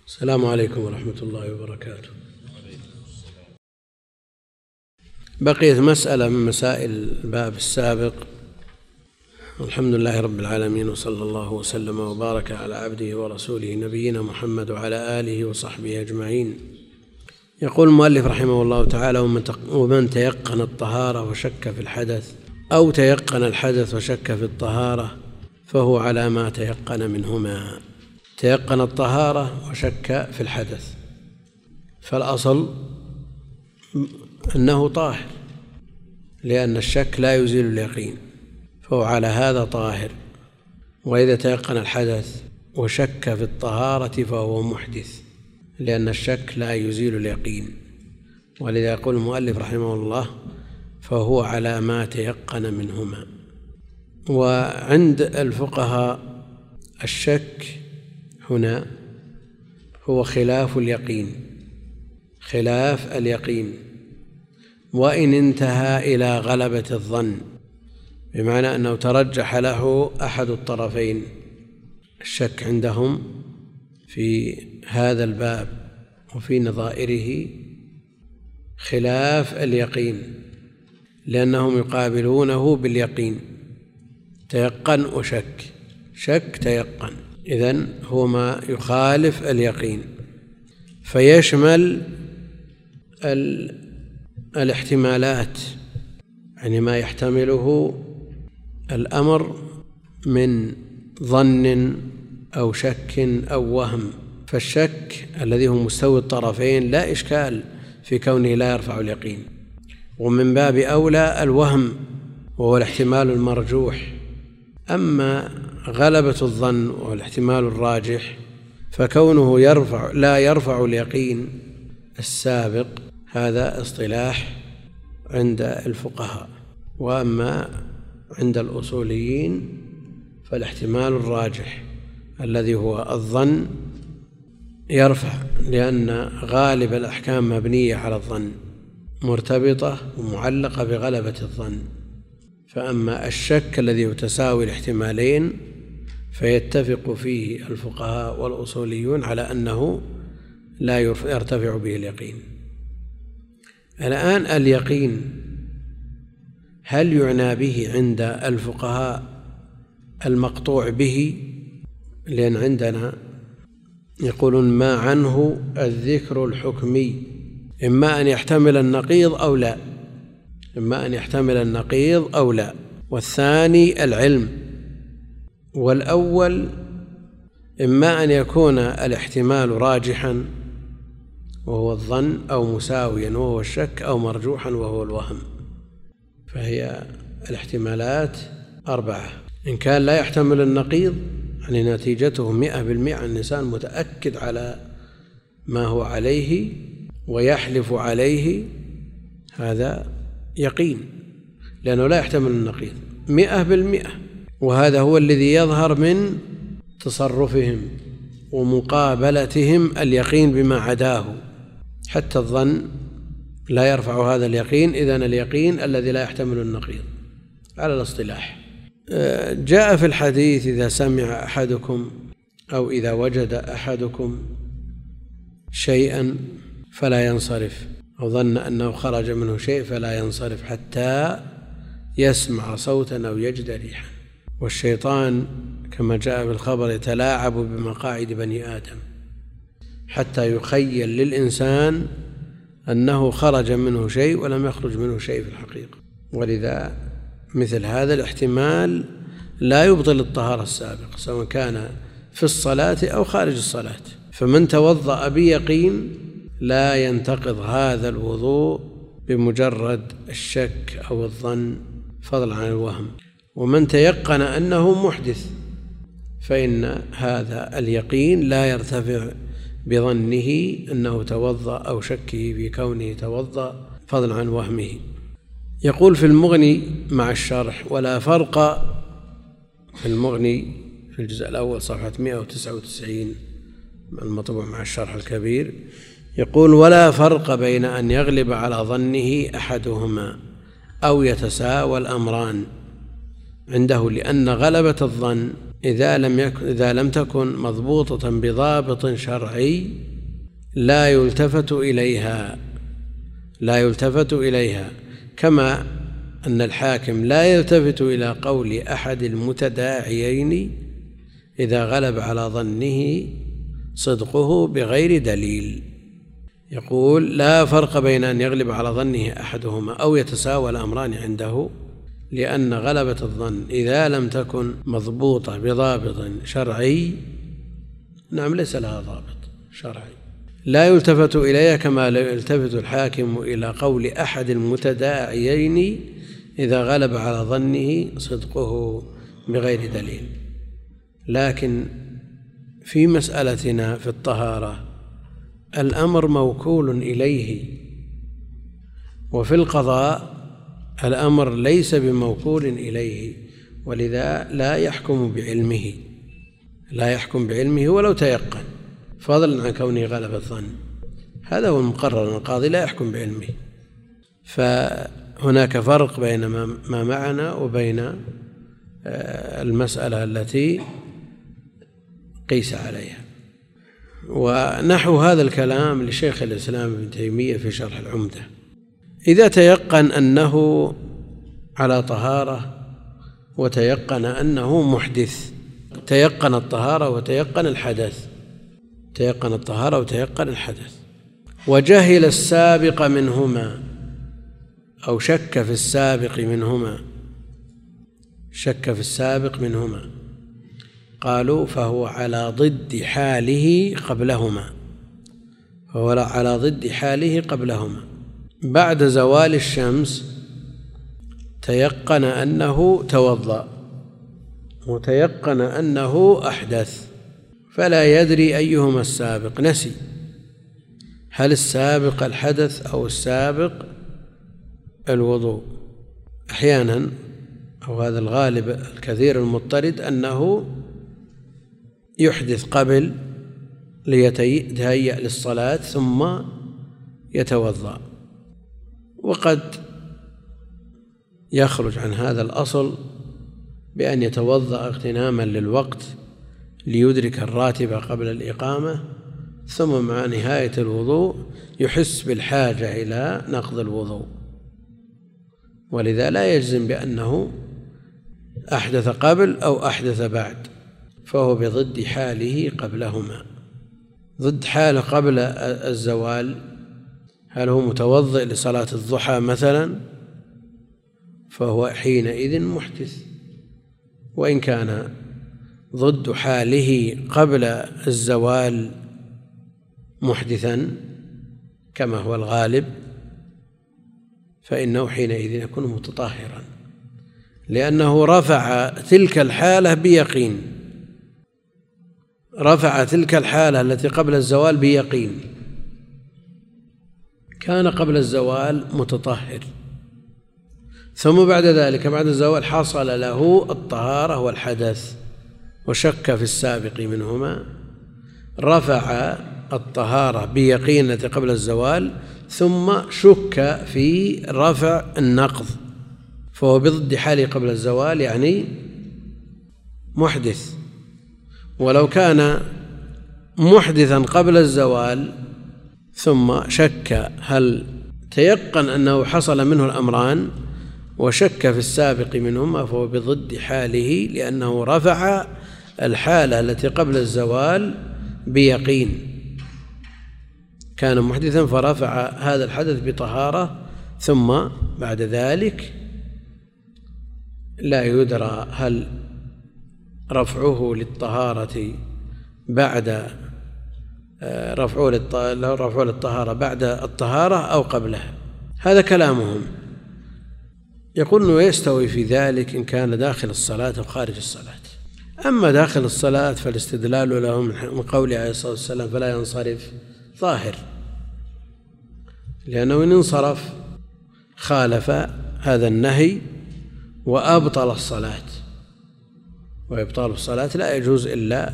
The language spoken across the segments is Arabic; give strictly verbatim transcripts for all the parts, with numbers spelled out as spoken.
السلام عليكم ورحمة الله وبركاته. بقيت مسألة من مسائل الباب السابق. الحمد لله رب العالمين، وصلى الله وسلم وبارك على عبده ورسوله نبينا محمد وعلى آله وصحبه أجمعين. يقول المؤلف رحمه الله تعالى: ومن تيقن الطهارة وشك في الحدث أو تيقن الحدث وشك في الطهارة فهو على ما تيقن منهما. تيقن الطهارة وشك في الحدث، فالأصل أنه طاهر، لأن الشك لا يزيل اليقين، فهو على هذا طاهر. وإذا تيقن الحدث وشك في الطهارة فهو محدث، لأن الشك لا يزيل اليقين. ولذا يقول المؤلف رحمه الله: فهو على ما تيقن منهما. وعند الفقهاء الشك هنا هو خلاف اليقين، خلاف اليقين، وإن انتهى إلى غلبة الظن، بمعنى أنه ترجح له أحد الطرفين. الشك عندهم في هذا الباب وفي نظائره خلاف اليقين، لأنهم يقابلونه باليقين. تيقن وشك، شك تيقن، إذن هو ما يخالف اليقين، فيشمل الاحتمالات، يعني ما يحتمله الأمر من ظن أو شك أو وهم. فالشك الذي هو مستوي الطرفين لا إشكال في كونه لا يرفع اليقين، ومن باب أولى الوهم وهو الاحتمال المرجوح. أما غلبة الظن والاحتمال الراجح فكونه يرفع لا يرفع اليقين السابق، هذا اصطلاح عند الفقهاء. وأما عند الأصوليين فالاحتمال الراجح الذي هو الظن يرفع، لأن غالب الأحكام مبنية على الظن، مرتبطة ومعلقة بغلبة الظن. فأما الشك الذي يتساوي الاحتمالين فيتفق فيه الفقهاء والأصوليون على أنه لا يرتفع به اليقين. الآن اليقين هل يعنى به عند الفقهاء المقطوع به؟ لأن عندنا يقولون ما عنه الذكر الحكمي، إما أن يحتمل النقيض أو لا، إما أن يحتمل النقيض أو لا، والثاني العلم، والأول إما أن يكون الاحتمال راجحا وهو الظن، أو مساويا وهو الشك، أو مرجوحا وهو الوهم. فهي الاحتمالات أربعة. إن كان لا يحتمل النقيض، يعني نتيجته مئة بالمئة، الإنسان متأكد على ما هو عليه ويحلف عليه، هذا يقين، لأنه لا يحتمل النقيض مئة بالمئة. وهذا هو الذي يظهر من تصرفهم ومقابلتهم اليقين بما عداه. حتى الظن لا يرفع هذا اليقين، إذن اليقين الذي لا يحتمل النقيض على الاصطلاح. جاء في الحديث: إذا سمع أحدكم أو إذا وجد أحدكم شيئا فلا ينصرف، أو ظن أنه خرج منه شيء فلا ينصرف حتى يسمع صوتا أو يجد ريحا. والشيطان كما جاء بالخبر يتلاعب بمقاعد بني آدم حتى يخيل للإنسان أنه خرج منه شيء ولم يخرج منه شيء في الحقيقة. ولذا مثل هذا الاحتمال لا يبطل الطهارة السابقة، سواء كان في الصلاة أو خارج الصلاة. فمن توضأ بيقين لا ينتقض هذا الوضوء بمجرد الشك أو الظن، فضلا عن الوهم. ومن تيقن أنه محدث فإن هذا اليقين لا يرتفع بظنه أنه توضأ أو شكه بكونه توضأ، فضلا عن وهمه. يقول في المغني مع الشرح: ولا فرق، في المغني في الجزء الأول صفحة مئة وتسعة وتسعين المطبوع مع الشرح الكبير، يقول: ولا فرق بين أن يغلب على ظنه أحدهما أو يتساوى الأمران عنده، لأن غلبة الظن إذا لم يكن إذا لم تكن مضبوطة بضابط شرعي لا يلتفت إليها لا يلتفت إليها كما أن الحاكم لا يلتفت إلى قول أحد المتداعيين إذا غلب على ظنه صدقه بغير دليل. يقول لا فرق بين أن يغلب على ظنه أحدهما أو يتساوى الأمران عنده، لأن غلبة الظن إذا لم تكن مضبوطة بضابط شرعي، نعم ليس لها ضابط شرعي، لا يلتفت إليها كما لا يلتفت الحاكم إلى قول أحد المتداعيين إذا غلب على ظنه صدقه بغير دليل. لكن في مسألتنا في الطهارة الأمر موكول إليه، وفي القضاء الأمر ليس بموكول إليه، ولذا لا يحكم بعلمه لا يحكم بعلمه ولو تيقن، فضلا عن كونه غلب الظن. هذا هو المقرر، القاضي لا يحكم بعلمه. فهناك فرق بين ما معنا وبين المسألة التي قيس عليها. ونحو هذا الكلام لشيخ الإسلام ابن تيمية في شرح العمدة: إذا تيقن أنه على طهارة وتيقن أنه محدث، تيقن الطهارة وتيقن الحدث تيقن الطهارة وتيقن الحدث وجهل السابق منهما أو شك في السابق منهما شك في السابق منهما قالوا فهو على ضد حاله قبلهما فهو على ضد حاله قبلهما بعد زوال الشمس تيقن أنه توضأ وتيقن أنه أحدث، فلا يدري أيهما السابق، نسي هل السابق الحدث أو السابق الوضوء. أحيانا أو هذا الغالب الكثير المضطرد أنه يحدث قبل ليتهيأ للصلاة ثم يتوضأ، وقد يخرج عن هذا الأصل بأن يتوضأ اغتناما للوقت ليدرك الراتبة قبل الإقامة، ثم مع نهاية الوضوء يحس بالحاجة إلى نقض الوضوء، ولذا لا يجزم بأنه أحدث قبل أو أحدث بعد، فهو بضد حاله قبلهما. ضد حاله قبل الزوال، هل هو متوضئ لصلاة الضحى مثلا، فهو حينئذ محدث، وإن كان ضد حاله قبل الزوال محدثا كما هو الغالب، فإنه حينئذ يكون متطهرا، لأنه رفع تلك الحالة بيقين رفع تلك الحالة التي قبل الزوال بيقين. كان قبل الزوال متطهر، ثم بعد ذلك بعد الزوال حصل له الطهارة والحدث وشك في السابق منهما، رفع الطهارة بيقين التي قبل الزوال ثم شك في رفع النقض، فهو بضد حاله قبل الزوال يعني محدث. ولو كان محدثا قبل الزوال ثم شك هل تيقن أنه حصل منه الأمران وشك في السابق منهما، فهو بضد حاله، لأنه رفع الحالة التي قبل الزوال بيقين. كان محدثا فرفع هذا الحدث بطهارة، ثم بعد ذلك لا يدرى هل رفعه للطهارة بعد رفعه للطهارة بعد الطهارة أو قبلها. هذا كلامهم. يقول أنه يستوي في ذلك إن كان داخل الصلاة أو خارج الصلاة. أما داخل الصلاة فالاستدلال له من قوله عليه الصلاة والسلام فلا ينصرف ظاهر، لأنه إن انصرف خالف هذا النهي وأبطل الصلاة، وإبطال الصلاة لا يجوز إلا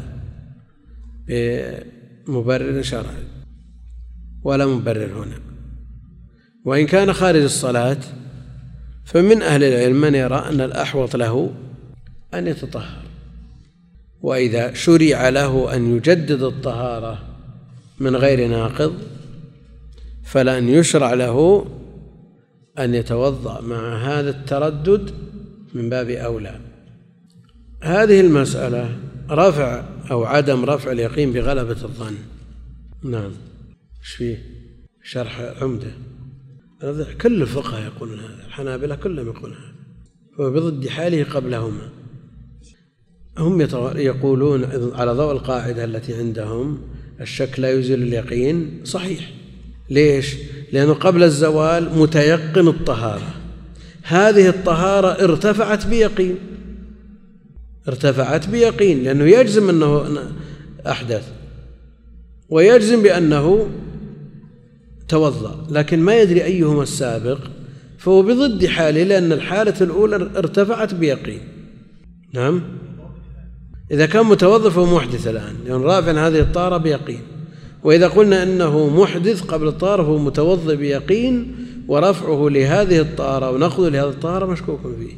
بمبرر شرعي ولا مبرر هنا. وإن كان خارج الصلاة فمن أهل العلم من يرى أن الأحوط له أن يتطهر، وإذا شرع له أن يجدد الطهارة من غير ناقض فلأن يشرع له أن يتوضأ مع هذا التردد من باب أولى. هذه المسألة رفع أو عدم رفع اليقين بغلبة الظن. نعم. ايش فيه؟ شرح عمدة كل الفقهاء يقولون هذا، الحنابلة كلهم يقولون هذا، هو بضد حاله قبلهما. هم يقولون على ضوء القاعدة التي عندهم الشك لا يزيل اليقين. صحيح. ليش؟ لأنه قبل الزوال متيقن الطهارة، هذه الطهارة ارتفعت بيقين، ارتفعت بيقين لأنه يجزم أنه أحدث ويجزم بأنه توضأ، لكن ما يدري أيهما السابق، فهو بضد حاله لأن الحالة الأولى ارتفعت بيقين. نعم. إذا كان متوضأ فهو محدث الآن لأن رافع هذه الطهارة بيقين، وإذا قلنا أنه محدث قبل الطهارة فهو متوضئ بيقين، ورفعه لهذه الطهارة ونقضه لهذه الطهارة مشكوك فيه.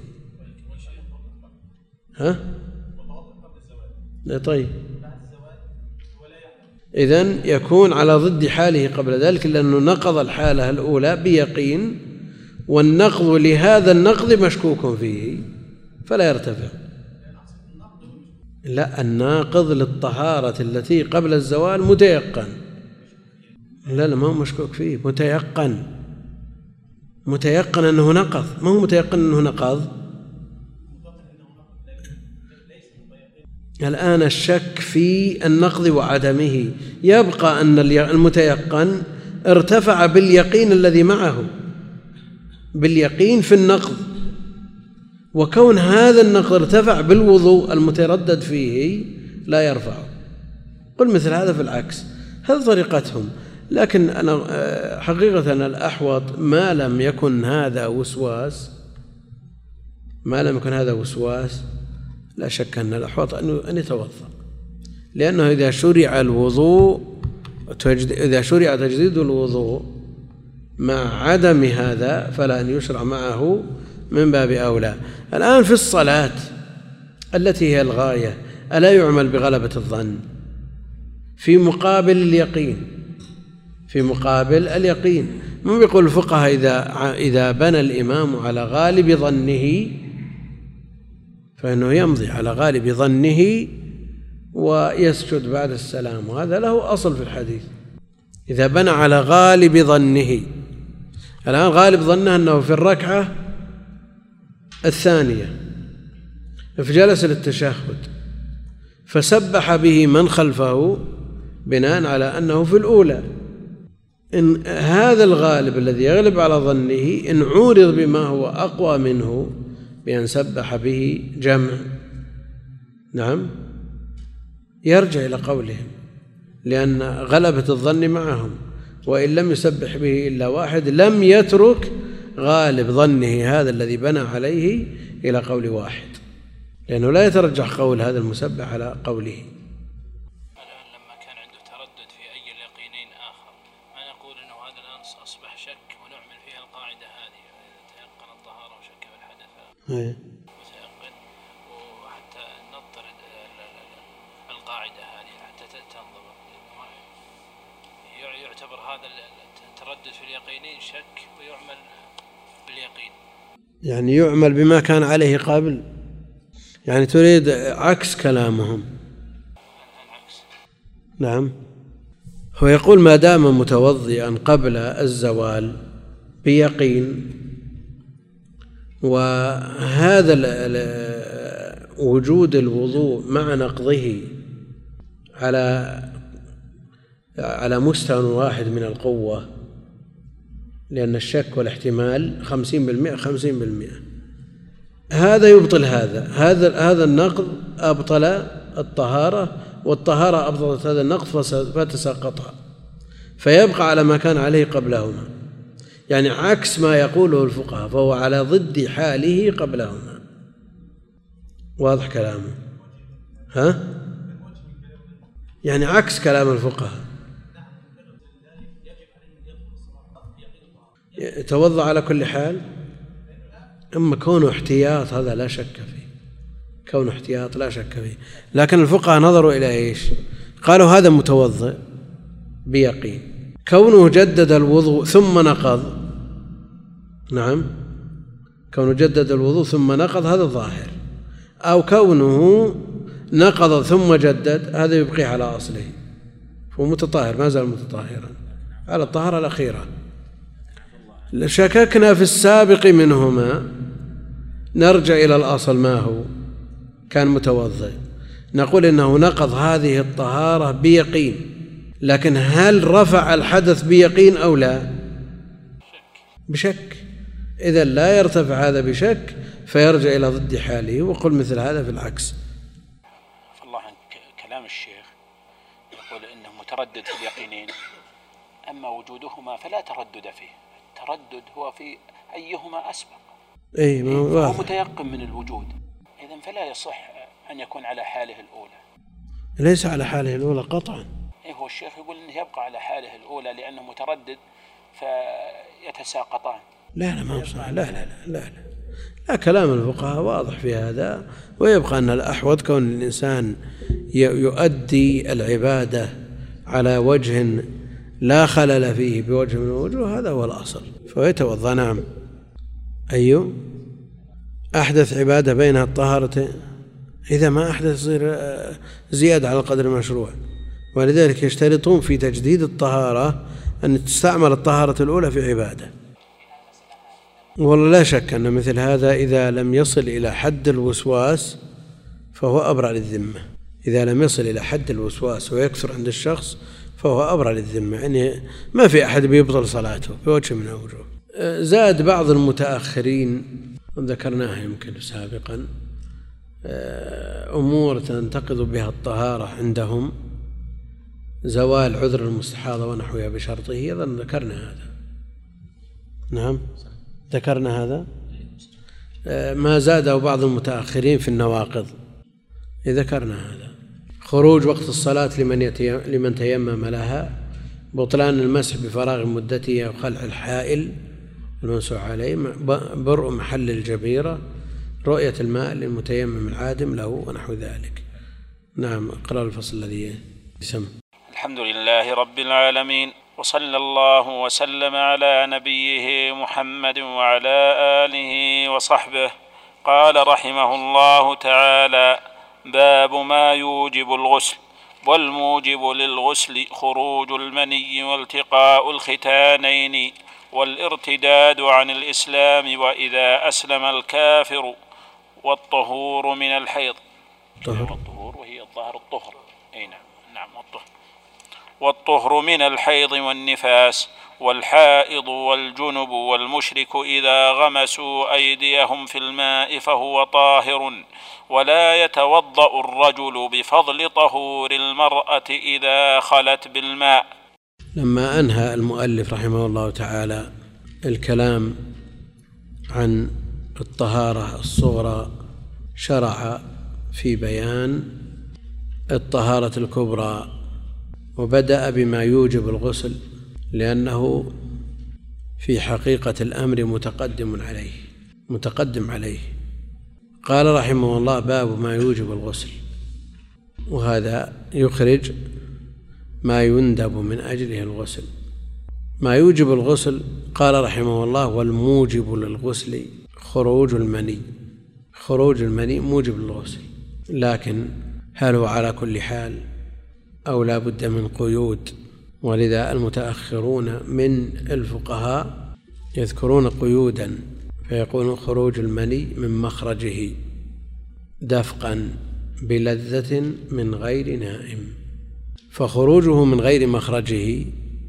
ها؟ طيب إذن يكون على ضد حاله قبل ذلك لأنه نقض الحالة الأولى بيقين، والنقض لهذا النقض مشكوك فيه فلا يرتفع. لا، الناقض للطهارة التي قبل الزوال متيقن. لا لا ما هو مشكوك فيه، متيقن، متيقن أنه نقض، ما هو متيقن أنه نقض. الآن الشك في النقض وعدمه، يبقى أن المتيقن ارتفع باليقين الذي معه، باليقين في النقض، وكون هذا النقض ارتفع بالوضوء المتردد فيه لا يرفعه. قل مثل هذا في العكس، هذه طريقتهم. لكن أنا حقيقة الأحوط ما لم يكن هذا وسواس، ما لم يكن هذا وسواس لا شك أن الأحوط أن يتوضأ، لأنه إذا شرع الوضوء إذا شرع تجديد الوضوء مع عدم هذا فلا أن يشرع معه من باب أولى. الآن في الصلاة التي هي الغاية ألا يعمل بغلبة الظن في مقابل اليقين؟ في مقابل اليقين من يقول الفقهاء إذا إذا بنى الإمام على غالب ظنه فإنه يمضي على غالب ظنه ويسجد بعد السلام، وهذا له أصل في الحديث. إذا بنى على غالب ظنه، الآن غالب ظنه أنه في الركعة الثانية فجلس للتشهد فسبح به من خلفه بناء على أنه في الأولى، إن هذا الغالب الذي يغلب على ظنه إن عورض بما هو أقوى منه بأن سبح به جمع، نعم، يرجع إلى قولهم لأن غلبة الظن معهم، وإن لم يسبح به إلا واحد لم يترك غالب ظنه هذا الذي بنى عليه إلى قول واحد، لأنه لا يترجح قول هذا المسبح على قوله. لما كان عنده تردد في أي اليقينين آخر ما نقول أنه هذا الآن أصبح شك ونعمل فيها القاعدة هذه، إذا تيقن الطهارة وشك في الحدث متيقن، وحتى نضطرد القاعدة هذه حتى تنضبط، يعتبر هذا التردد في اليقينين شك ويعمل باليقين، يعني يعمل بما كان عليه قبل، يعني تريد عكس كلامهم. العكس. نعم. هو يقول ما دام متوضئا قبل الزوال بيقين، وهذا وجود الوضوء مع نقضه على على مستوى واحد من القوة، لأن الشك والاحتمال خمسين بالمئة خمسين بالمئة، هذا يبطل هذا هذا هذا النقض أبطل الطهارة، والطهارة أبطلت هذا النقض فتساقطها، فيبقى على ما كان عليه قبلهما، يعني عكس ما يقوله الفقهاء، فهو على ضد حاله قبلهما. واضح كلامه؟ ها؟ يعني عكس كلام الفقهاء، يتوضأ على كل حال، أما كونه احتياط هذا لا شك فيه، كونه احتياط لا شك فيه، لكن الفقهاء نظروا إلى إيش؟ قالوا هذا متوضئ بيقين، كونه جدد الوضوء ثم نقض، نعم، كونه جدد الوضوء ثم نقض هذا ظاهر، أو كونه نقض ثم جدد هذا يبقيه على أصله، هو متطهر ما زال متطهرا على الطهارة الأخيرة. شككنا في السابق منهما، نرجع إلى الأصل ما هو، كان متوضئ، نقول إنه نقض هذه الطهارة بيقين، لكن هل رفع الحدث بيقين أو لا؟ بشك. إذا لا يرتفع هذا بشك فيرجع إلى ضد حاله، وقل مثل هذا في العكس. فالله عنك كلام الشيخ يقول إنه متردد في اليقينين، أما وجودهما فلا تردد فيه، التردد هو في أيهما أسبق. إيه هو متيقن من الوجود، إذن فلا يصح أن يكون على حاله الأولى. ليس على حاله الأولى قطعا. إيه هو الشيخ يقول إنه يبقى على حاله الأولى لأنه متردد فيتساقطان. لا لا ما صح، لا لا لا لا لا, لا كلام الفقهاء واضح في هذا، ويبقى أن الأحوط كون الإنسان يؤدي العبادة على وجه لا خلل فيه بوجه من الوجوه، هذا هو الأصل، فيتوضأ. نعم. أيوه أحدث عبادة بينها الطهارة، إذا ما أحدث يصير زيادة على القدر المشروع، ولذلك يشترطون في تجديد الطهارة أن تستعمل الطهارة الأولى في عبادة. والله لا شك أن مثل هذا إذا لم يصل إلى حد الوسواس فهو أبرأ للذمة، إذا لم يصل إلى حد الوسواس ويكثر عند الشخص فهو أبرأ للذمة، يعني ما في أحد بيبطل صلاته بوجه من الوجوه. زاد بعض المتأخرين ذكرناها يمكن سابقا أمور تنتقض بها الطهارة عندهم، زوال عذر المستحاضة ونحوها بشرطه، أيضا ذكرنا هذا. نعم ذكرنا هذا. ما زاده بعض المتأخرين في النواقض ذكرنا هذا. خروج وقت الصلاة لمن, لمن تيمم لها، بطلان المسح بفراغ مدته وخلع الحائل المنسوح عليه، برء محل الجبيرة، رؤية الماء للمتيمم العادم له ونحو ذلك. نعم اقرأ الفصل الذي يسمى. الحمد لله رب العالمين، وصلى الله وسلم على نبيه محمد وعلى آله وصحبه. قال رحمه الله تعالى: باب ما يوجب الغسل. والموجب للغسل خروج المني والتقاء الختانين والارتداد عن الإسلام وإذا أسلم الكافر، والطهور من الحيض. والطهور وهي الظهر الطهر. أي نعم نعم والطهر. والطهر من الحيض والنفاس والحائض والجنب والمشرك إذا غمسوا أيديهم في الماء فهو طاهر، ولا يتوضأ الرجل بفضل طهور المرأة إذا خلت بالماء. لما أنهى المؤلف رحمه الله تعالى الكلام عن الطهارة الصغرى، شرع في بيان الطهارة الكبرى، وبدأ بما يوجب الغسل لأنه في حقيقة الأمر متقدم عليه متقدم عليه قال رحمه الله: باب ما يوجب الغسل، وهذا يخرج ما يندب من أجله الغسل. ما يوجب الغسل قال رحمه الله: والموجب للغسل خروج المني. خروج المني موجب للغسل، لكن هل هو على كل حال أو لا بد من قيود؟ ولذا المتأخرون من الفقهاء يذكرون قيودا، فيقولون: خروج المني من مخرجه دفقا بلذة من غير نائم. فخروجه من غير مخرجه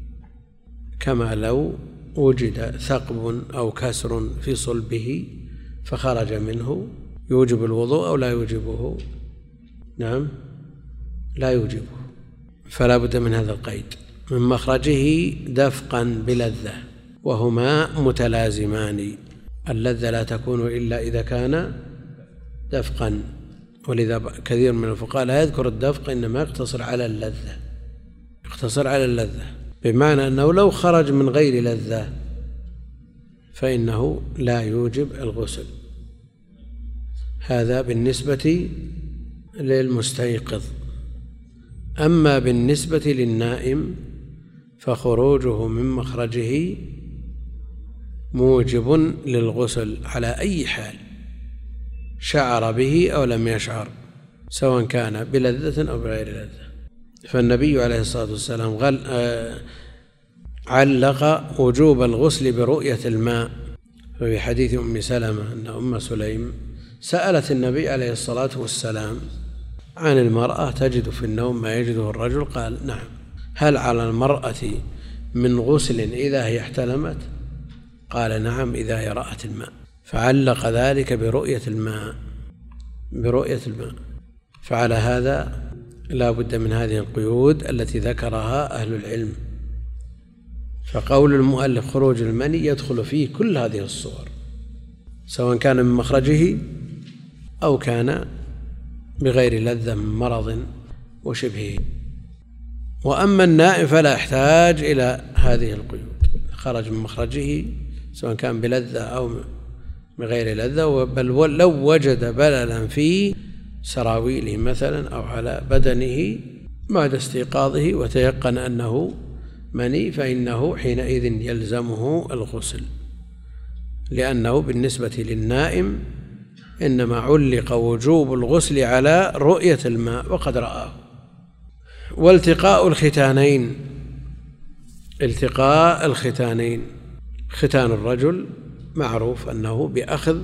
كما لو وجد ثقب أو كسر في صلبه فخرج منه، يوجب الوضوء أو لا يوجبه؟ نعم لا يوجبه، فلا بد من هذا القيد: من مخرجه دفقا بلذة، وهما متلازمان. اللذة لا تكون إلا إذا كان دفقا، ولذا كثير من الفقهاء لا يذكر الدفق، إنما يقتصر على اللذة يقتصر على اللذة بمعنى أنه لو خرج من غير لذة فإنه لا يوجب الغسل. هذا بالنسبة للمستيقظ. أما بالنسبة للنائم فخروجه من مخرجه موجب للغسل على أي حال، شعر به أو لم يشعر، سواء كان بلذة أو بغير لذة. فالنبي عليه الصلاة والسلام غل... آه... علق وجوب الغسل برؤية الماء. ففي حديث أم سلمة أن أم سليم سألت النبي عليه الصلاة والسلام عن المرأة تجد في النوم ما يجده الرجل، قال نعم. هل على المرأة من غسل إذا هي احتلمت؟ قال نعم إذا هي رأت الماء. فعلق ذلك برؤية الماء برؤية الماء. فعلى هذا لا بد من هذه القيود التي ذكرها أهل العلم. فقول المؤلف خروج المني يدخل فيه كل هذه الصور، سواء كان من مخرجه أو كان بغير لذة من مرض وشبهه. وأما النائم فلا يحتاج إلى هذه القيود، خرج من مخرجه سواء كان بلذة أو بغير لذة، بل لو وجد بللا في سراويله مثلا أو على بدنه بعد استيقاظه وتيقن أنه مني فإنه حينئذ يلزمه الغسل، لأنه بالنسبة للنائم إنما علق وجوب الغسل على رؤية الماء وقد رآه. والتقاء الختانين، التقاء الختانين، ختان الرجل معروف أنه بأخذ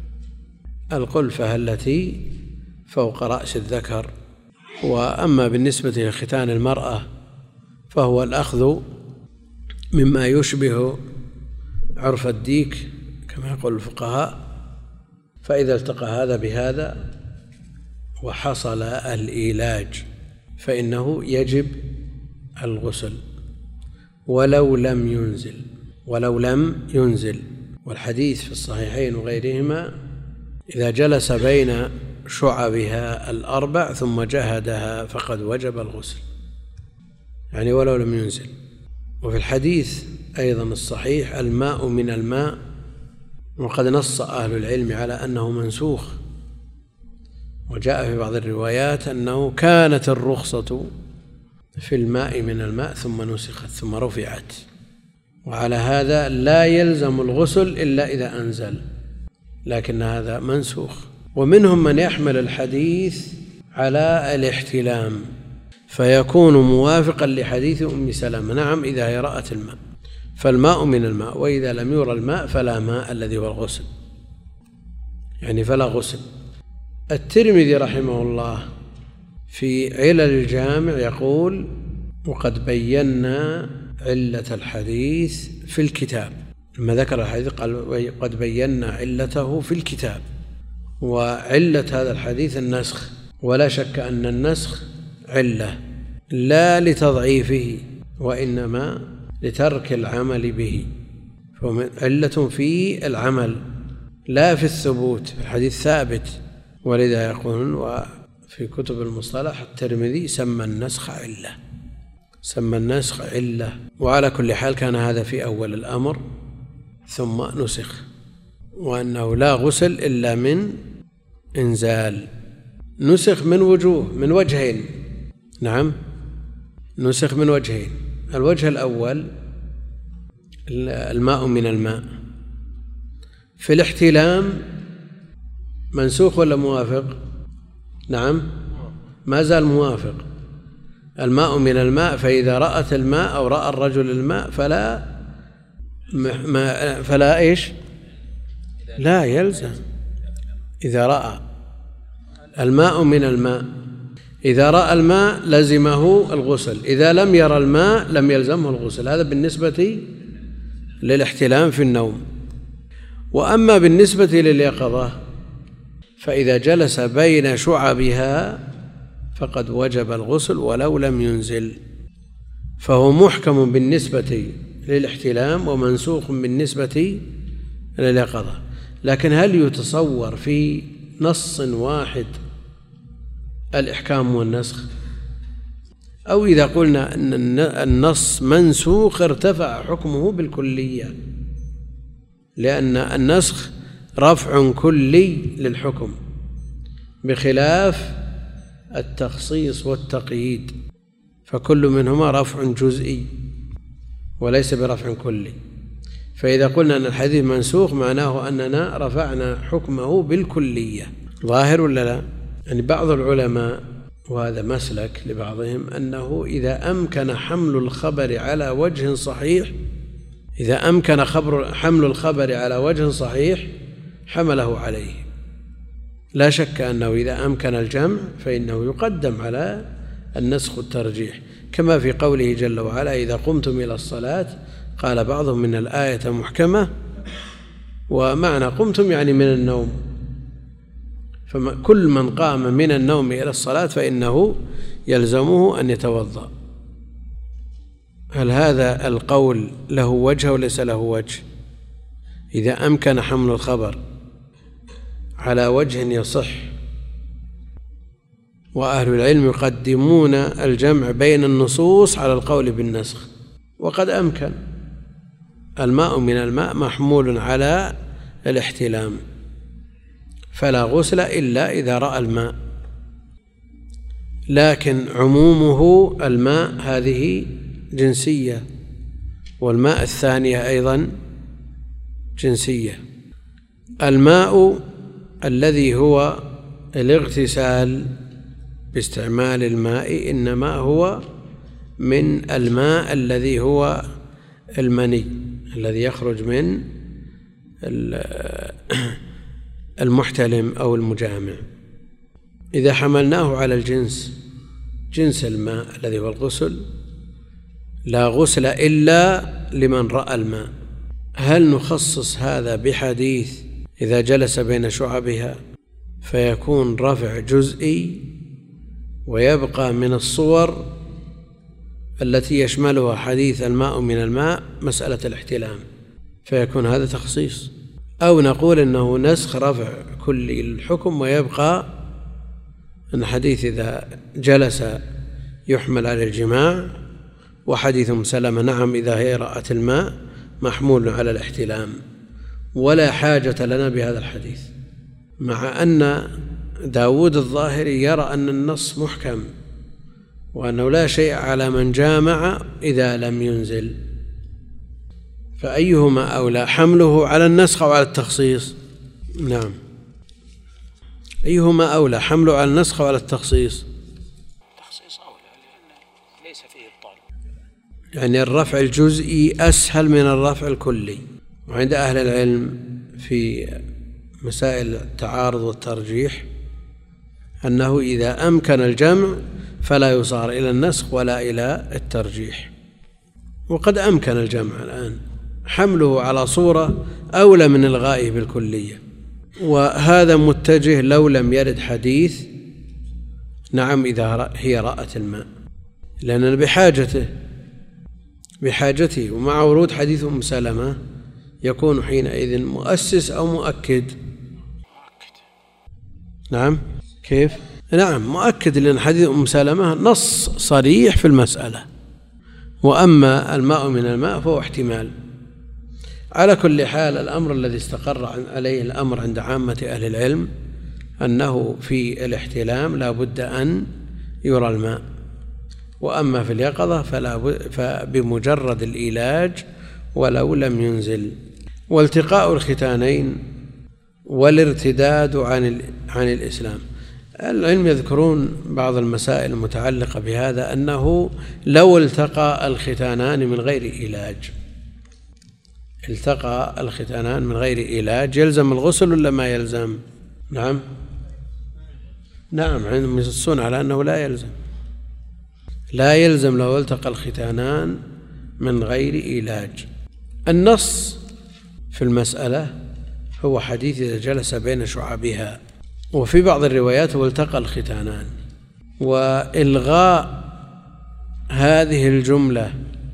القلفة التي فوق رأس الذكر، وأما بالنسبة لختان المرأة فهو الأخذ مما يشبه عرف الديك كما يقول الفقهاء، فإذا التقى هذا بهذا وحصل الإيلاج فإنه يجب الغسل ولو لم ينزل ولو لم ينزل والحديث في الصحيحين وغيرهما إذا جلس بين شعبها الأربع ثم جهدها فقد وجب الغسل، يعني ولو لم ينزل. وفي الحديث أيضا الصحيح الماء من الماء، وقد نص أهل العلم على أنه منسوخ، وجاء في بعض الروايات أنه كانت الرخصة في الماء من الماء ثم نسخت ثم رفعت، وعلى هذا لا يلزم الغسل إلا إذا أنزل، لكن هذا منسوخ. ومنهم من يحمل الحديث على الاحتلام فيكون موافقا لحديث أم سلمة، نعم إذا هي رأت الماء فالماء من الماء، وإذا لم يرى الماء فلا ماء الذي هو الغسل، يعني فلا غسل. الترمذي رحمه الله في علل الجامع يقول وقد بينا علة الحديث في الكتاب، لما ذكر الحديث قال قد بينا علته في الكتاب، وعلة هذا الحديث النسخ، ولا شك أن النسخ علة لا لتضعيفه وإنما لترك العمل به، علة في العمل لا في الثبوت. الحديث ثابت، ولذا يقولون وفي كتب المصطلح الترمذي سمى النسخ علة، سمى النسخ علة. وعلى كل حال كان هذا في أول الأمر ثم نسخ، وأنه لا غسل إلا من إنزال. نسخ من وجوه، من وجهين، نعم نسخ من وجهين. الوجه الأول الماء من الماء، في الاحتلام منسوخ ولا موافق؟ نعم ما زال موافق. الماء من الماء، فإذا رأت الماء أو رأى الرجل الماء فلا ما فلا إيش لا يلزم. إذا رأى الماء من الماء، إذا رأى الماء لزمه الغسل، إذا لم يرى الماء لم يلزمه الغسل. هذا بالنسبة للاحتلام في النوم. وأما بالنسبة لليقظة فإذا جلس بين شعبها فقد وجب الغسل ولو لم ينزل، فهو محكم بالنسبة للاحتلام ومنسوخ بالنسبة لليقظة. لكن هل يتصور في نص واحد الإحكام والنسخ؟ أو إذا قلنا أن النص منسوخ ارتفع حكمه بالكلية، لأن النسخ رفع كلي للحكم بخلاف التخصيص والتقييد، فكل منهما رفع جزئي وليس برفع كلي. فإذا قلنا أن الحديث منسوخ معناه أننا رفعنا حكمه بالكلية. ظاهر ولا لا؟ يعني بعض العلماء، وهذا مسلك لبعضهم، أنه إذا أمكن حمل الخبر على وجه صحيح إذا أمكن خبر حمل الخبر على وجه صحيح حمله عليه. لا شك أنه إذا أمكن الجمع فإنه يقدم على النسخ والترجيح، كما في قوله جل وعلا: إذا قمتم إلى الصلاة. قال بعضهم من الآية محكمة، ومعنى قمتم يعني من النوم، فكل من قام من النوم إلى الصلاة فإنه يلزمه أن يتوضأ. هل هذا القول له وجه وليس له وجه؟ إذا أمكن حمل الخبر على وجه يصح، وأهل العلم يقدمون الجمع بين النصوص على القول بالنسخ، وقد أمكن. الماء من الماء محمول على الاحتلام، فلا غسل إلا إذا رأى الماء، لكن عمومه الماء هذه جنسية، والماء الثانية أيضا جنسية. الماء الذي هو الاغتسال باستعمال الماء إنما هو من الماء الذي هو المني الذي يخرج من المحتلم أو المجامع. إذا حملناه على الجنس جنس الماء الذي هو الغسل، لا غسل إلا لمن رأى الماء. هل نخصص هذا بحديث إذا جلس بين شعبها فيكون رفع جزئي ويبقى من الصور التي يشملها حديث الماء من الماء مسألة الاحتلام، فيكون هذا تخصيص؟ أو نقول إنه نسخ رفع كلي الحكم، ويبقى أن حديث إذا جلس يحمل على الجماع، وحديث أم سلمة نعم إذا هي رأت الماء محمول على الاحتلام، ولا حاجة لنا بهذا الحديث، مع أن داود الظاهري يرى أن النص محكم وأنه لا شيء على من جامع إذا لم ينزل. فأيهما أولى، حمله على النسخ أو على التخصيص؟ نعم، أيهما أولى، حمله على النسخ أو على التخصيص؟ التخصيص أولى لأن ليس فيه إبطال، يعني الرفع الجزئي أسهل من الرفع الكلي. وعند أهل العلم في مسائل التعارض والترجيح أنه إذا أمكن الجمع فلا يصار إلى النسخ ولا إلى الترجيح، وقد أمكن الجمع الآن، حمله على صورة أولى من الغائه بالكلية. وهذا متجه لو لم يرد حديث نعم إذا هي رأت الماء، لأننا بحاجته بحاجته ومع ورود حديث أم سلمة يكون حينئذ مؤسس أو مؤكد. نعم كيف؟ نعم مؤكد، لأن حديث أم سلمة نص صريح في المسألة، وأما الماء من الماء فهو احتمال. على كل حال الأمر الذي استقر عليه الأمر عند عامة أهل العلم أنه في الاحتلام لا بد أن يرى الماء، وأما في اليقظة فلا فبمجرد الإيلاج ولو لم ينزل. والتقاء الختانين والارتداد عن عن الإسلام، العلم يذكرون بعض المسائل المتعلقة بهذا، أنه لو التقى الختانان من غير إيلاج التقى الختانان من غير إيلاج يلزم الغسل ولا ما يلزم؟ نعم نعم عندهم ينصون على أنه لا يلزم لا يلزم لو التقى الختانان من غير إيلاج. النص في المسألة هو حديث إذا جلس بين شعبها، وفي بعض الروايات والتقى الختانان. وإلغاء هذه الجملة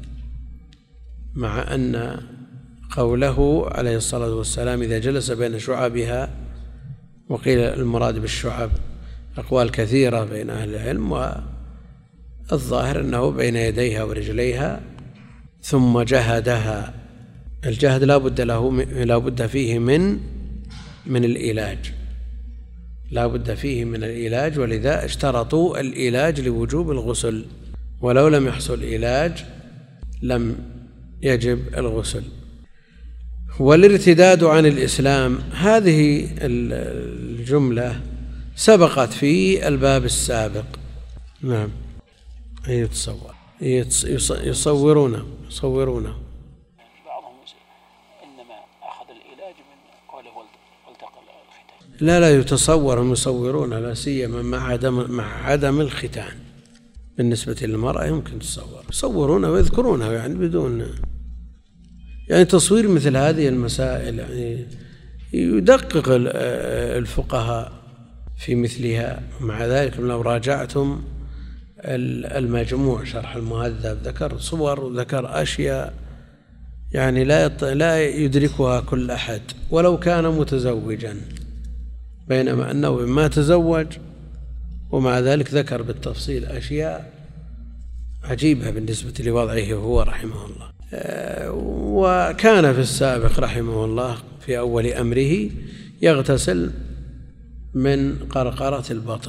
مع أن قوله عليه الصلاة والسلام إذا جلس بين شعبها، وقيل المراد بالشعب أقوال كثيرة بين أهل العلم، والظاهر أنه بين يديها ورجليها ثم جهدها. الجهد لا بد له لا بد فيه من من الإيلاج، لا بد فيه من العلاج، ولذا اشترطوا العلاج لوجوب الغسل، ولو لم يحصل علاج لم يجب الغسل. والارتداد عن الإسلام، هذه الجملة سبقت في الباب السابق. نعم، يتصور يصورونه يصورونه بعضهم إنما أخذ العلاج من قوله والتقى الختان. لا لا يتصور، هم يصورونه، لا سيما مع عدم مع عدم الختان. بالنسبة للمرأة يمكن تصور، يصورونه ويذكرونه يعني بدون يعني تصوير مثل هذه المسائل، يعني يدقق الفقهاء في مثلها. ومع ذلك لو راجعتم المجموع شرح المهذب ذكر صور وذكر أشياء يعني لا لا يدركها كل أحد ولو كان متزوجا، بينما أنه ما تزوج ومع ذلك ذكر بالتفصيل أشياء عجيبة بالنسبة لوضعه هو رحمه الله. وكان في السابق رحمه الله في أول أمره يغتسل من قرقرة البطن،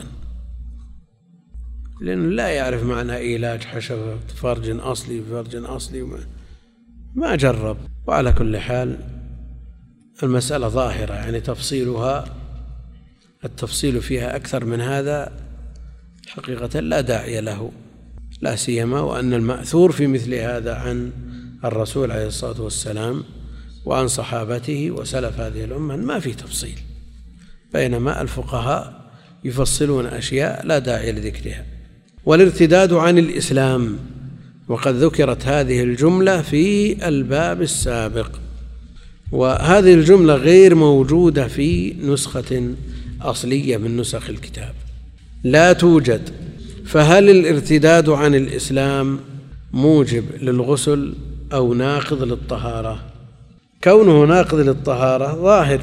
لأنه لا يعرف معنى علاج حشفة فرج أصلي فرج أصلي ما جرب. وعلى كل حال المسألة ظاهرة، يعني تفصيلها التفصيل فيها أكثر من هذا حقيقة لا داعي له، لا سيما وأن المأثور في مثل هذا عن الرسول عليه الصلاة والسلام وعن صحابته وسلف هذه الأمة ما في تفصيل، بينما الفقهاء يفصلون أشياء لا داعي لذكرها. والارتداد عن الإسلام، وقد ذكرت هذه الجملة في الباب السابق، وهذه الجملة غير موجودة في نسخة أصلية من نسخ الكتاب، لا توجد. فهل الارتداد عن الإسلام موجب للغسل أو ناقض للطهارة؟ كونه ناقض للطهارة ظاهر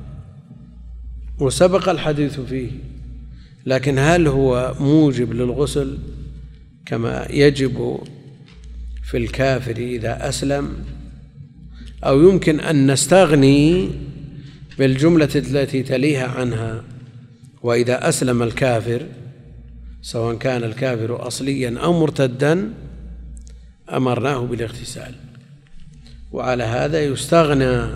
وسبق الحديث فيه، لكن هل هو موجب للغسل كما يجب في الكافر إذا أسلم، أو يمكن أن نستغني بالجملة التي تليها عنها وإذا أسلم الكافر سواء كان الكافر أصليا أو مرتدا أمرناه بالاغتسال؟ وعلى هذا يستغنى،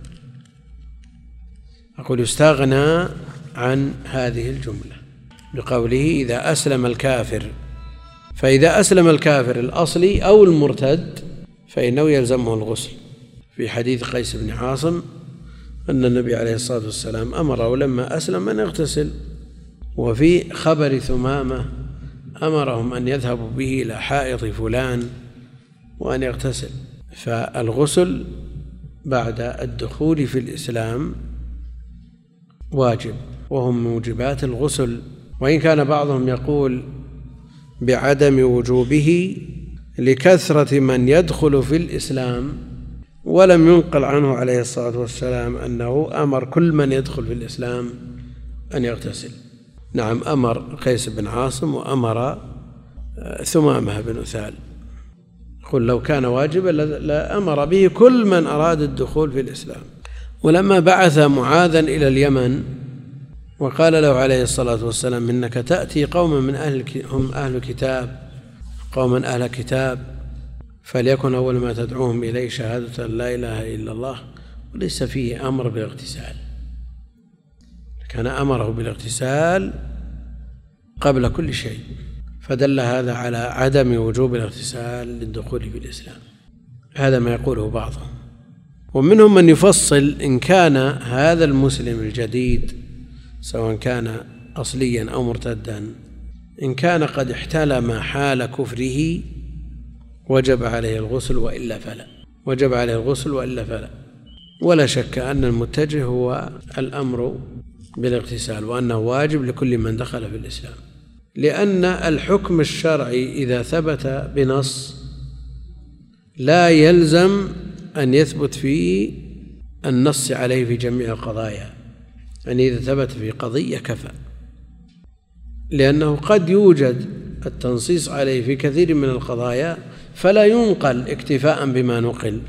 أقول يستغنى عن هذه الجملة بقوله إذا أسلم الكافر. فإذا أسلم الكافر الأصلي أو المرتد فإنه يلزمه الغسل، في حديث قيس بن عاصم أن النبي عليه الصلاة والسلام أمره لما أسلم أن يغتسل، وفي خبر ثمامة أمرهم أن يذهبوا به إلى حائط فلان وأن يغتسل. فالغسل بعد الدخول في الإسلام واجب، وهم موجبات الغسل، وإن كان بعضهم يقول بعدم وجوبه لكثرة من يدخل في الإسلام، ولم ينقل عنه عليه الصلاة والسلام أنه أمر كل من يدخل في الإسلام أن يغتسل. نعم، أمر قيس بن عاصم وأمر ثمامة بن أثال، قل لو كان واجبا لأمر به كل من أراد الدخول في الإسلام. ولما بعث معاذا إلى اليمن وقال له عليه الصلاة والسلام إنك تأتي قوما من أهل هم أهل كتاب قوما أهل كتاب فليكن أول ما تدعوهم إليه شهادة أن لا إله إلا الله، وليس فيه أمر بالاغتسال، كان أمره بالاغتسال قبل كل شيء، فدل هذا على عدم وجوب الاغتسال للدخول في الإسلام. هذا ما يقوله بعضهم. ومنهم من يفصل إن كان هذا المسلم الجديد سواء كان أصليا أو مرتدا إن كان قد احتلم حال كفره وجب عليه الغسل وإلا فلا، وجب عليه الغسل وإلا فلا. ولا شك أن المتجه هو الأمر بالاغتسال، وأنه واجب لكل من دخل في الإسلام، لأن الحكم الشرعي إذا ثبت بنص لا يلزم أن يثبت في النص عليه في جميع القضايا، يعني إذا ثبت في قضية كفى، لأنه قد يوجد التنصيص عليه في كثير من القضايا فلا ينقل اكتفاء بما نقل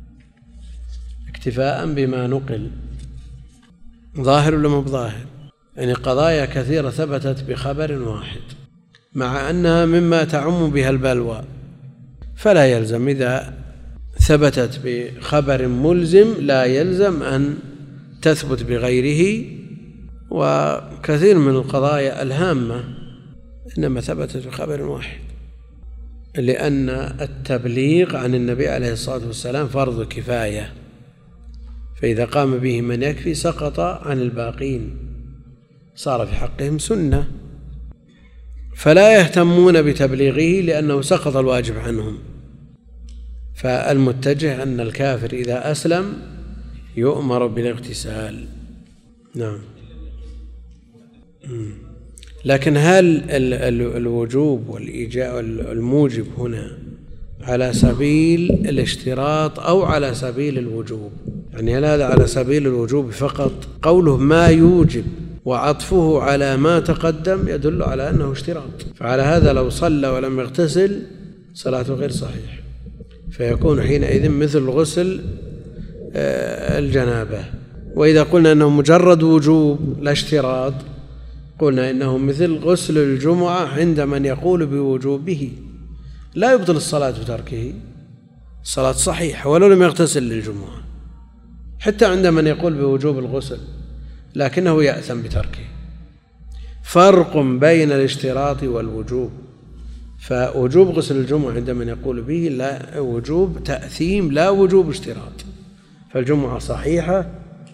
اكتفاء بما نقل ظاهر ولا مو بظاهر؟ يعني قضايا كثيرة ثبتت بخبر واحد مع أنها مما تعم بها البلوى، فلا يلزم إذا ثبتت بخبر ملزم لا يلزم أن تثبت بغيره. وكثير من القضايا الهامة إنما ثبتت بخبر واحد، لأن التبليغ عن النبي عليه الصلاة والسلام فرض كفاية، فإذا قام به من يكفي سقط عن الباقين، صار في حقهم سنة، فلا يهتمون بتبليغه لأنه سقط الواجب عنهم. فالمتجه أن الكافر إذا أسلم يؤمر بالاغتسال. نعم. لكن هل الوجوب والإيجاب الموجب هنا على سبيل الاشتراط أو على سبيل الوجوب؟ يعني هل هذا على سبيل الوجوب فقط؟ قوله ما يوجب وعطفه على ما تقدم يدل على أنه اشتراط، فعلى هذا لو صلى ولم يغتسل صلاته غير صحيح، فيكون حينئذ مثل غسل الجنابة. وإذا قلنا أنه مجرد وجوب لا اشتراط قلنا إنه مثل غسل الجمعة عند من يقول بوجوبه، لا يبطل الصلاة بتركه، الصلاة صحيحة ولو لم يغتسل للجمعة، حتى عند من يقول بوجوب الغسل لكنه يأثم بتركه. فرق بين الاشتراط والوجوب، فوجوب غسل الجمعة عند من يقول به لا وجوب تأثيم لا وجوب اشتراط، فالجمعة صحيحة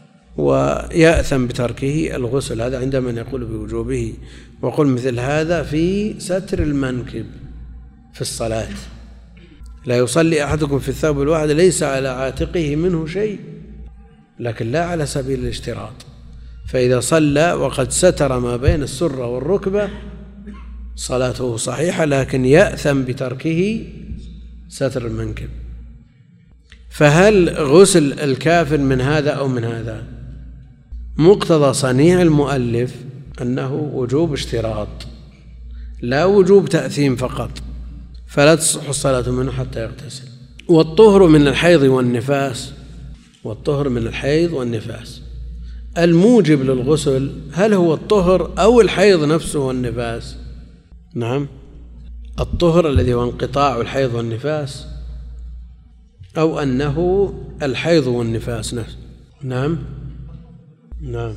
ويأثم بتركه الغسل، هذا عند من يقول بوجوبه. وقل مثل هذا في ستر المنكب في الصلاة، لا يصلي أحدكم في الثوب الواحد ليس على عاتقه منه شيء، لكن لا على سبيل الاشتراط، فإذا صلى وقد ستر ما بين السرة والركبة صلاته صحيحة لكن يأثم بتركه ستر المنكب. فهل غسل الكافر من هذا أو من هذا؟ مقتضى صنيع المؤلف أنه وجوب اشتراط لا وجوب تأثيم فقط، فلا تصح الصلاة منه حتى يغتسل. والطهر من الحيض والنفاس، والطهر من الحيض والنفاس الموجب للغسل هل هو الطهر أو الحيض نفسه والنفاس؟ نعم، الطهر الذي هو انقطاع الحيض والنفاس، أو أنه الحيض والنفاس نفسه. نعم نعم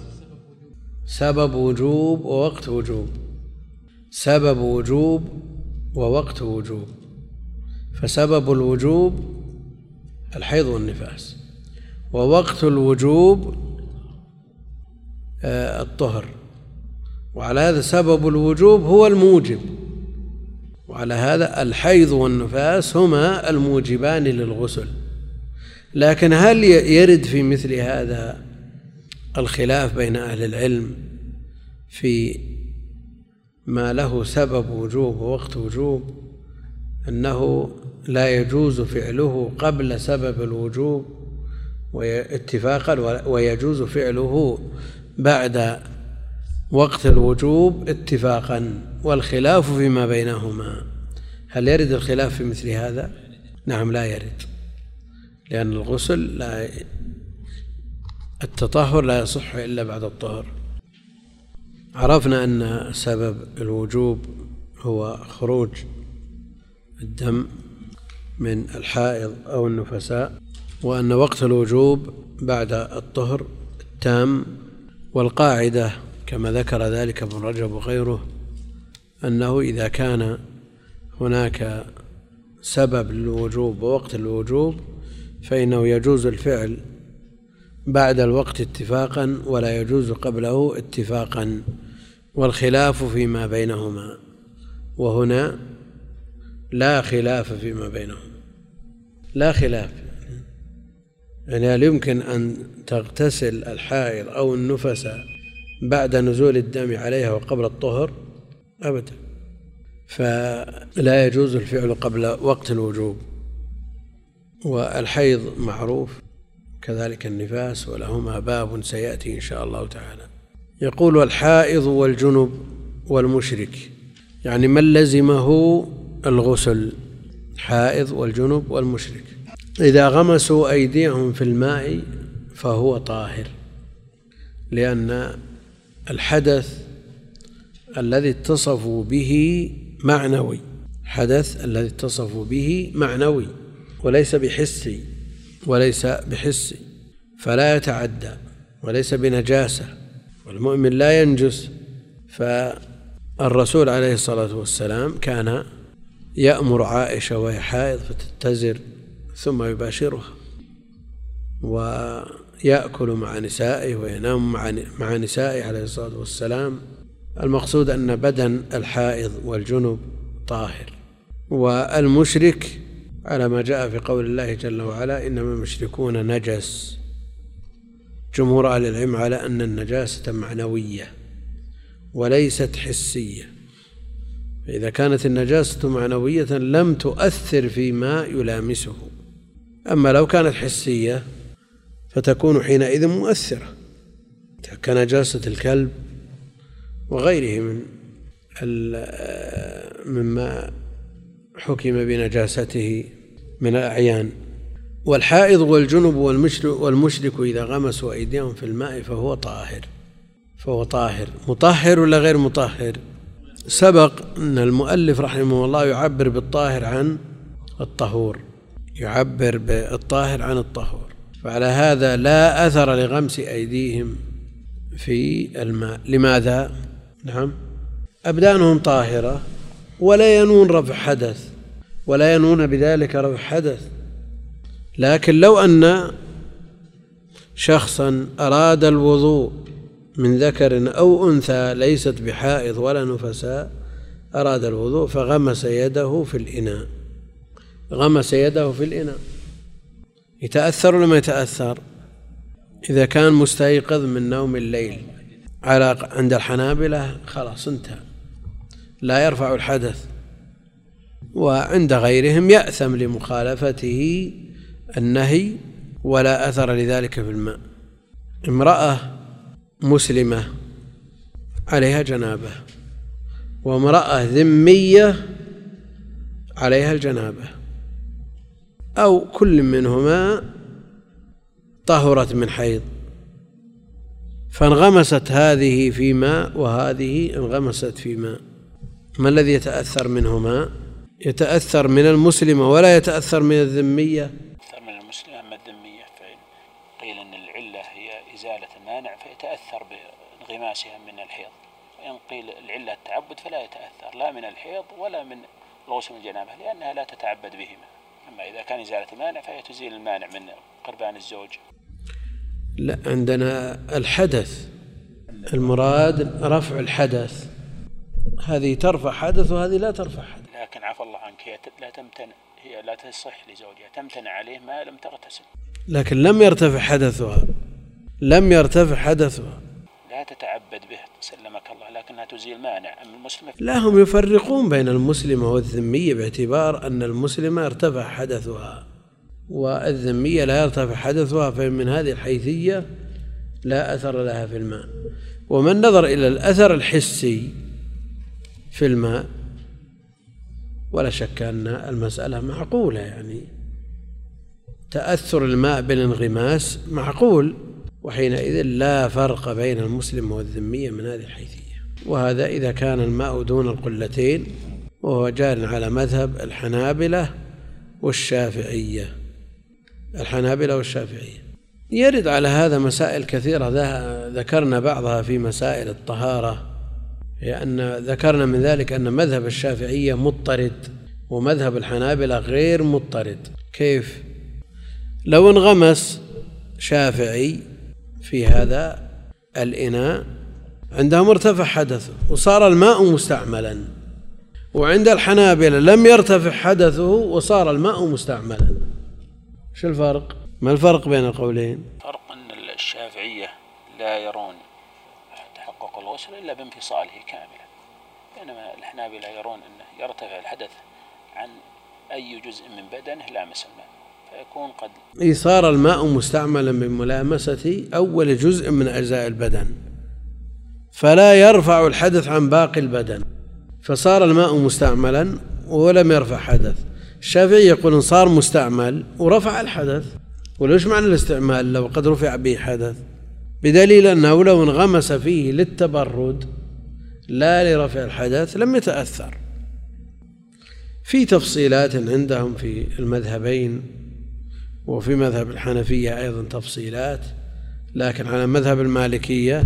سبب وجوب ووقت وجوب، سبب وجوب ووقت وجوب، فسبب الوجوب الحيض والنفاس، ووقت الوجوب الطهر، وعلى هذا سبب الوجوب هو الموجب، وعلى هذا الحيض والنفاس هما الموجبان للغسل. لكن هل يرد في مثل هذا الخلاف بين أهل العلم في ما له سبب وجوب ووقت وجوب، أنه لا يجوز فعله قبل سبب الوجوب اتفاقا ويجوز فعله بعد وقت الوجوب اتفاقا، والخلاف فيما بينهما. هل يرد الخلاف في مثل هذا؟ نعم لا يرد، لأن الغسل لا التطهر لا يصح إلا بعد الطهر. عرفنا أن سبب الوجوب هو خروج الدم من الحائض أو النفساء، وأن وقت الوجوب بعد الطهر التام. والقاعدة كما ذكر ذلك ابن رجب وغيره أنه إذا كان هناك سبب للوجوب ووقت الوجوب فإنه يجوز الفعل بعد الوقت اتفاقا ولا يجوز قبله اتفاقا، والخلاف فيما بينهما، وهنا لا خلاف فيما بينهما، لا خلاف. يعني هل يمكن أن تغتسل الحائض أو النفس بعد نزول الدم عليها وقبل الطهر؟ أبدا، فلا يجوز الفعل قبل وقت الوجوب. والحيض معروف كذلك النفاس، ولهما باب سيأتي إن شاء الله تعالى. يقول الحائض والجنب والمشرك، يعني من لزمه الغسل، حائض والجنب والمشرك. إذا غمسوا أيديهم في الماء فهو طاهر، لأن الحدث الذي اتصفوا به معنوي، الحدث الذي اتصفوا به معنوي وليس بحسي وليس بحسي فلا يتعدى وليس بنجاسة، والمؤمن لا ينجس. فالرسول عليه الصلاة والسلام كان يأمر عائشة وهي حائض فتتزر ثم يباشرها، ويأكل مع نسائه وينام مع نسائه عليه الصلاة والسلام. المقصود أن بدن الحائض والجنب طاهر. والمشرك على ما جاء في قول الله جل وعلا إنما المشركون نجس، جمهور أهل العلم على أن النجاسة معنوية وليست حسية، فإذا كانت النجاسة معنوية لم تؤثر فيما يلامسه، أما لو كانت حسية فتكون حينئذ مؤثرة كنجاسة الكلب وغيره من مما حكم بنجاسته من الأعيان. والحائض والجنب والمشرك إذا غمسوا أيديهم في الماء فهو طاهر، فهو طاهر. مطهر ولا غير مطهر؟ سبق أن المؤلف رحمه الله يعبر بالطاهر عن الطهور، يعبر بالطاهر عن الطهور، فعلى هذا لا أثر لغمس أيديهم في الماء. لماذا؟ نعم، أبدانهم طاهرة ولا ينون رفع حدث، ولا ينون بذلك رفع حدث. لكن لو أن شخصا أراد الوضوء من ذكر أو أنثى ليست بحائض ولا نفساء، أراد الوضوء فغمس يده في الإناء، غمس يده في الإناء، يتأثر ولا ما يتأثر؟ إذا كان مستيقظ من نوم الليل على عند الحنابلة خلاص انتهى، لا يرفع الحدث، وعند غيرهم يأثم لمخالفته النهي ولا أثر لذلك في الماء. امرأة مسلمة عليها جنابة وامرأة ذمية عليها الجنابة، أو كل منهما طهرت من حيض، فانغمست هذه في ماء وهذه انغمست في ماء، ما الذي يتأثر منهما؟ يتأثر من المسلمة ولا يتأثر من الذمية؟ يتأثر من المسلمة. أما الذمية فإن قيل أن العلة هي إزالة المانع فيتأثر بانغماسها من الحيض، وإن قيل العلة التعبد فلا يتأثر لا من الحيض ولا من الغسل من الجنابة لأنها لا تتعبد بهما. أما إذا كان إزالة المانع فهي تزيل المانع من قربان الزوج. لا، عندنا الحدث المراد رفع الحدث، هذه ترفع حدث وهذه لا ترفع حدث. لكن عفى الله عنك هي لا تمتنع، هي لا تصح لزوجها، تمتنع عليه ما لم تغتسل، لكن لم يرتفع حدثها، لم يرتفع حدثها، لا تتعبد به سلمك الله، لكنها تزيل مانع. أما المسلمة لا، هم يفرقون بين المسلمة والذمية باعتبار أن المسلمة ارتفع حدثها والذمية لا يرتفع حدثها، فمن هذه الحيثية لا أثر لها في الماء. ومن نظر إلى الأثر الحسي في الماء ولا شك أن المسألة معقولة، يعني تأثر الماء بالانغماس معقول، وحينئذ لا فرق بين المسلم والذمية من هذه الحيثية. وهذا إذا كان الماء دون القلتين، وهو جار على مذهب الحنابلة والشافعية، الحنابلة والشافعية. يرد على هذا مسائل كثيرة ذكرنا بعضها في مسائل الطهارة، لأن ذكرنا من ذلك أن مذهب الشافعية مضطرد ومذهب الحنابلة غير مضطرد. كيف؟ لو انغمس شافعي في هذا الإناء عندهم ارتفع حدثه وصار الماء مستعملا، وعند الحنابلة لم يرتفع حدثه وصار الماء مستعملا. شو الفرق؟ ما الفرق بين القولين؟ فرق أن الشافعية لا يرون تحقق الغسل إلا بانفصاله كاملا، بينما الحنابلة يرون أنه يرتفع الحدث عن أي جزء من بدنه لامس الماء فيكون قد إيه صار الماء مستعملا بملامسة أول جزء من أجزاء البدن، فلا يرفع الحدث عن باقي البدن، فصار الماء مستعملا ولم يرفع حدث. الشافعي يقول صار مستعمل ورفع الحدث، وليش معنى الاستعمال لو قد رفع به حدث؟ بدليل أنه لو انغمس فيه للتبرد لا لرفع الحدث لم يتأثر. في تفصيلات عندهم في المذهبين، وفي مذهب الحنفية أيضا تفصيلات، لكن على مذهب المالكية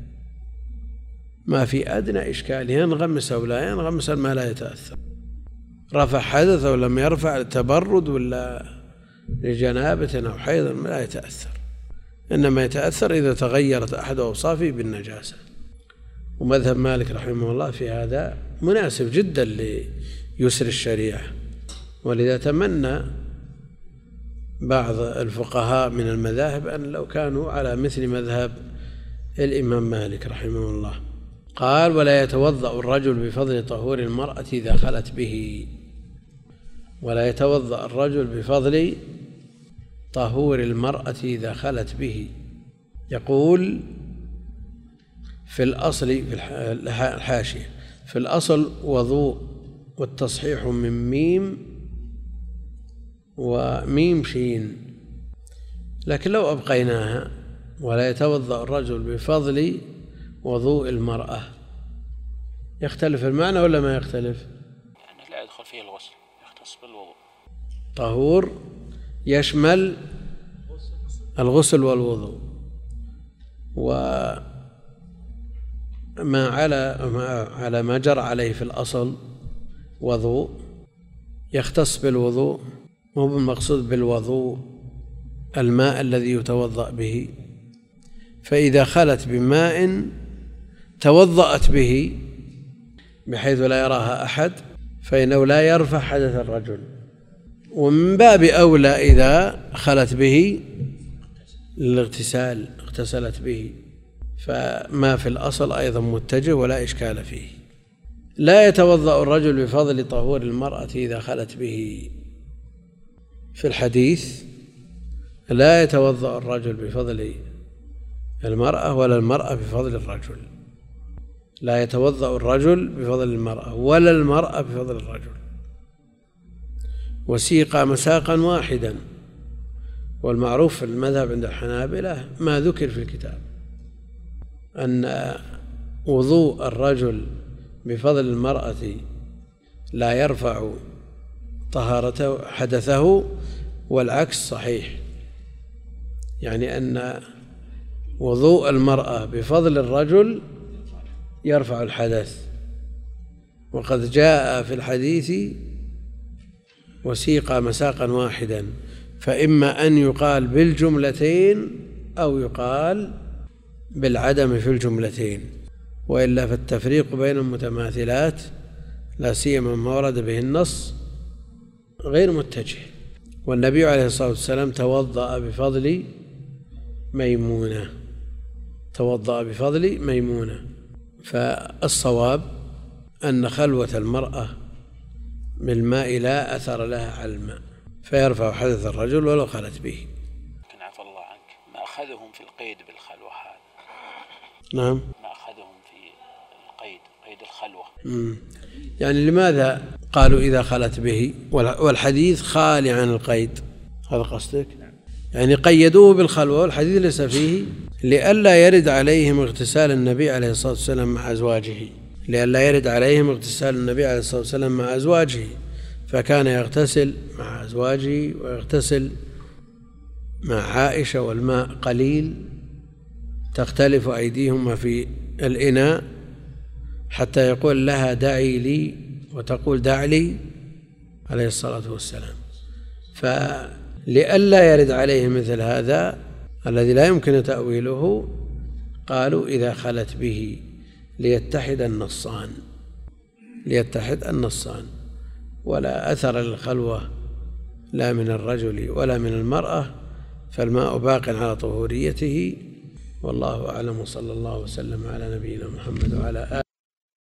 ما في أدنى إشكال، ينغمس أو لا ينغمس ما لا يتأثر، رفع حدث أو لم يرفع، تبرد ولا لجنابة أو حيض لا يتأثر، إنما يتأثر إذا تغيرت أحد أوصافه بالنجاسة. ومذهب مالك رحمه الله في هذا مناسب جدا ليسر الشريعة، ولذا تمنى بعض الفقهاء من المذاهب أن لو كانوا على مثل مذهب الإمام مالك رحمه الله. قال: ولا يتوضأ الرجل بفضل طهور المرأة إذا خلت به. ولا يتوضأ الرجل بفضل طهور المرأة إذا خلت به. يقول في الأصل في الحاشية: في الأصل وضوء، والتصحيح من ميم وميم شين، لكن لو أبقيناها: ولا يتوضأ الرجل بفضل وضوء المرأة، يختلف المعنى ولا ما يختلف؟ يعني لا يدخل فيه الغسل، يختص بالوضوء. طهور يشمل الغسل والوضوء، وما على على ما جرى عليه في الأصل وضوء يختص بالوضوء، مو بالمقصود بالوضوء الماء الذي يتوضأ به. فإذا خلت بماء توضأت به بحيث لا يراها أحد فإنه لا يرفع حدث الرجل، ومن باب أولى إذا خلت به للاغتسال اغتسلت به، فما في الأصل أيضا متجه ولا إشكال فيه. لا يتوضأ الرجل بفضل طهور المرأة إذا خلت به. في الحديث: لا يتوضأ الرجل بفضل المرأة ولا المرأة بفضل الرجل. لا يتوضأ الرجل بفضل المرأة ولا المرأة بفضل الرجل. وسيق مساقا واحدا، والمعروف في المذهب عند الحنابلة ما ذكر في الكتاب أن وضوء الرجل بفضل المرأة لا يرفع طهارته حدثه، والعكس صحيح، يعني أن وضوء المرأة بفضل الرجل يرفع الحدث. وقد جاء في الحديث: وسيق مساقا واحدا، فإما أن يقال بالجملتين أو يقال بالعدم في الجملتين، وإلا فالتفريق بين المتماثلات لا سيما ما ورد به النص غير متجه. والنبي عليه الصلاة والسلام توضأ بفضل ميمونة توضأ بفضل ميمونة فالصواب أن خلوة المرأة بالماء لا أثر لها على الماء، فيرفع حدث الرجل ولو خلت به. لكن عفى الله عنك، ما أخذهم في القيد بالخلوة هذا؟ نعم، ما أخذهم في القيد، قيد الخلوة. مم. يعني لماذا قالوا إذا خلت به والحديث خالي عن القيد؟ هذا قصدك؟ يعني قيدوه بالخلوة والحديث ليس فيه، لئلا يرد عليهم اغتسال النبي عليه الصلاة والسلام مع أزواجه لئلا يرد عليهم اغتسال النبي عليه الصلاة والسلام مع أزواجه، فكان يغتسل مع أزواجه ويغتسل مع عائشة والماء قليل تختلف أيديهما في الإناء حتى يقول لها دعي لي وتقول دع لي عليه الصلاة والسلام. فلئلا يرد عليه مثل هذا الذي لا يمكن تأويله قالوا إذا خلت به ليتحد النصان ليتحد النصان ولا أثر للخلوة لا من الرجل ولا من المرأة، فالماء باق على طهوريته، والله أعلم. صلى الله وسلم على نبينا محمد وعلى آله.